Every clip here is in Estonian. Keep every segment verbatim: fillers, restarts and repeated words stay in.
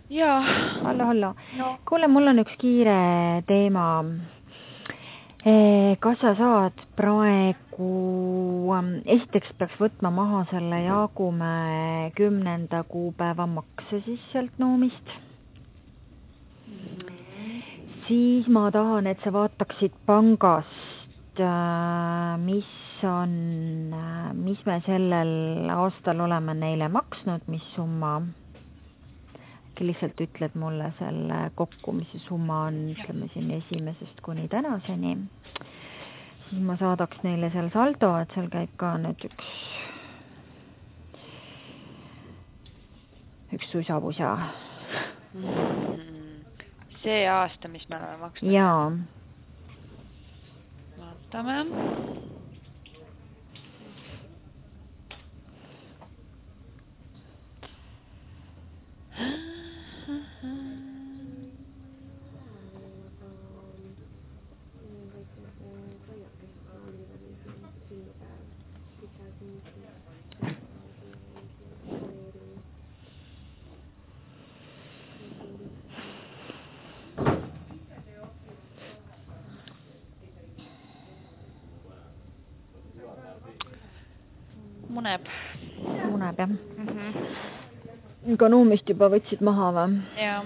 Jaa. Hallo, hallo. No. Kuule, mul on üks kiire teema. Kas sa saad praegu, esiteks peaks võtma maha selle Jaagumäe kümnenda kuupäeva makse siis sealt Noomist. Mm-hmm. Siis ma tahan, et sa vaataksid pangast, mis on, mis me sellel aastal oleme neile maksnud, mis summa. Lihtsalt ütled mulle selle kokku, mis see summa on, ütleme siin esimesest kuni tänaseni. Siis ma saadaks neile seal saldo, et seal käib ka nüüd üks, üks suisapusa. See aasta, mis me oleme maksnud? Jaa. Vaatame. Muneb. Muneb, jah. Mm-hmm. Ka Noomist juba võtsid maha, või? Jaa.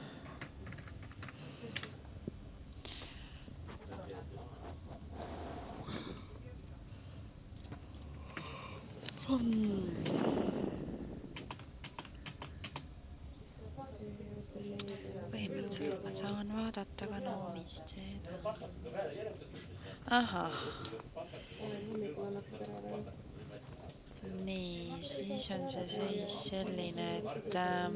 Põhimõtteliselt ma saan vaadata ka Noomist seda. Ahah. Nii, siis on see seis selline, et ähm...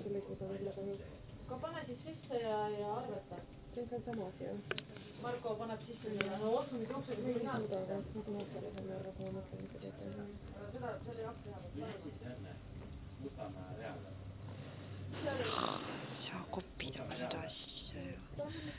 pane siis sisse ja, ja arveta. See on samas ju. Marko paneb sisse ja no osmid jooksevad või mina. Seda, see oli akti saa kopida ka seda asja ju.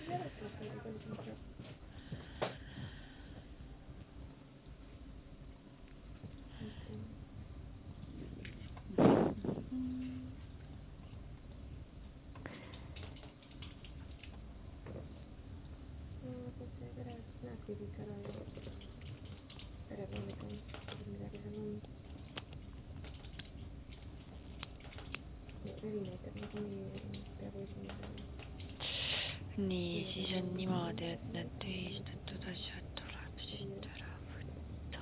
Nii, siis on niimoodi, et need tühistatud asjad tuleb siit ära võtta.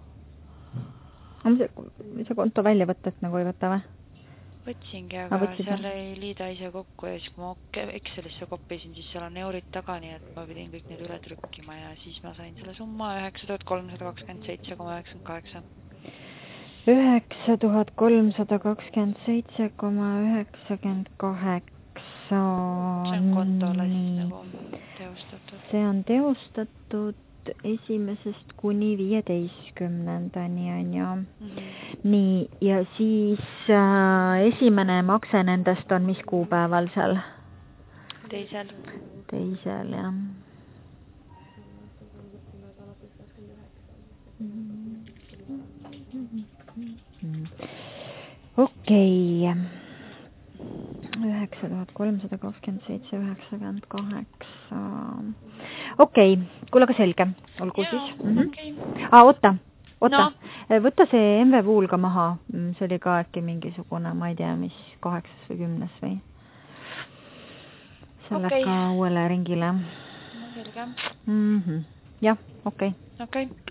Mis see konto välja võtta, et nagu ei võta või? Võtsingi, aga Võtsid, seal jah? Ei liida ise kokku ja siis kui ma Excelisse koppisin, siis seal on eurid taga, nii et ma pidin kõik need üle trükkima ja siis ma sain selle summa üheksa tuhat kolmsada kakskümmend seitse koma üheksakümmend kaheksa. üheksa tuhat kolmsada kakskümmend seitse koma üheksakümmend kaheksa. See on kontole siis nagu teostatud. See on teostatud esimesest kuni viieteistkümnendani on ju. Mm-hmm. Nii, ja siis äh, esimene makse nendest on mis kuupäeval seal? Teisel. Teisel, jah. Okei. Okay. üheksa tuhat kolmsada kakskümmend seitse üheksakümmend kaheksa. Okei, okay. Kuule ka selge. Olgu Jaa, siis. Mm -hmm. Okay. Ah, oota, oota. No. Võtta see M V Puul ka maha. See oli ka äkki mingisugune, ma ei tea, mis kaheksas või kümnes või? See okay. Läheb ka uuele ringile. Selge. Mm -hmm. Jah, okei. Okay. Okei. Okay.